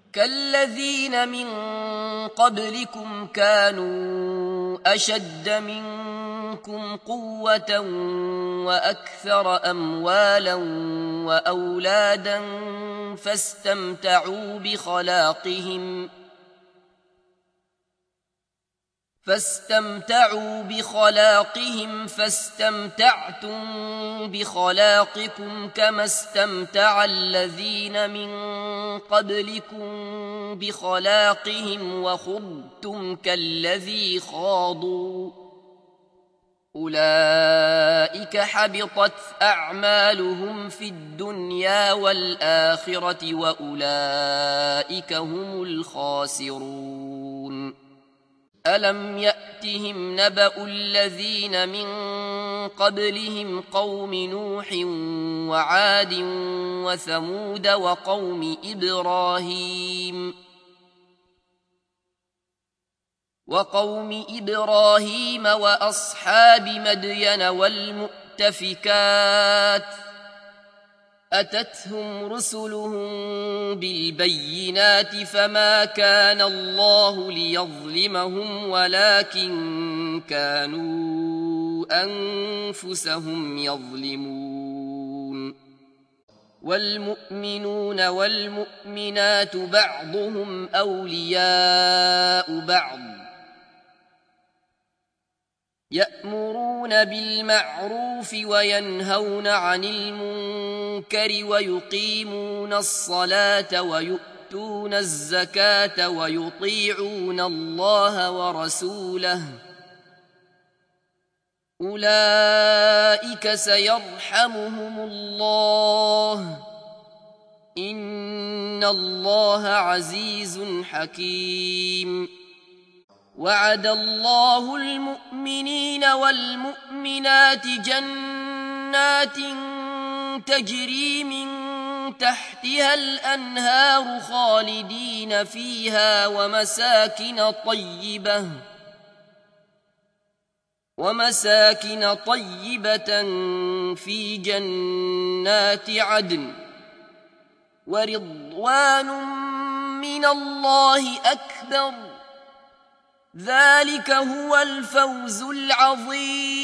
كالذين من قبلكم كانوا أشد منكم قوة وأكثر أموالا وأولادا فاستمتعوا بخلاقهم فاستمتعتم بخلاقكم كما استمتع الذين من قبلكم بخلاقهم وخضتم كالذي خاضوا أولئك حبطت أعمالهم في الدنيا والآخرة وأولئك هم الخاسرون ألم يأتهم نبأ الذين من قبلهم قوم نوح وعاد وثمود وقوم إبراهيم وأصحاب مدين والمؤتفكات أتتهم رسلهم بالبينات فما كان الله ليظلمهم ولكن كانوا أنفسهم يظلمون والمؤمنون والمؤمنات بعضهم أولياء بعض يأمرون بالمعروف وينهون عن المنكر ويقيمون الصلاة ويؤتون الزكاة ويطيعون الله ورسوله أولئك سيرحمهم الله إن الله عزيز حكيم وعد الله المؤمنين والمؤمنات جنات تجري من تحتها الأنهار خالدين فيها ومساكن طيبة في جنات عدن ورضوان من الله أكبر ذلك هو الفوز العظيم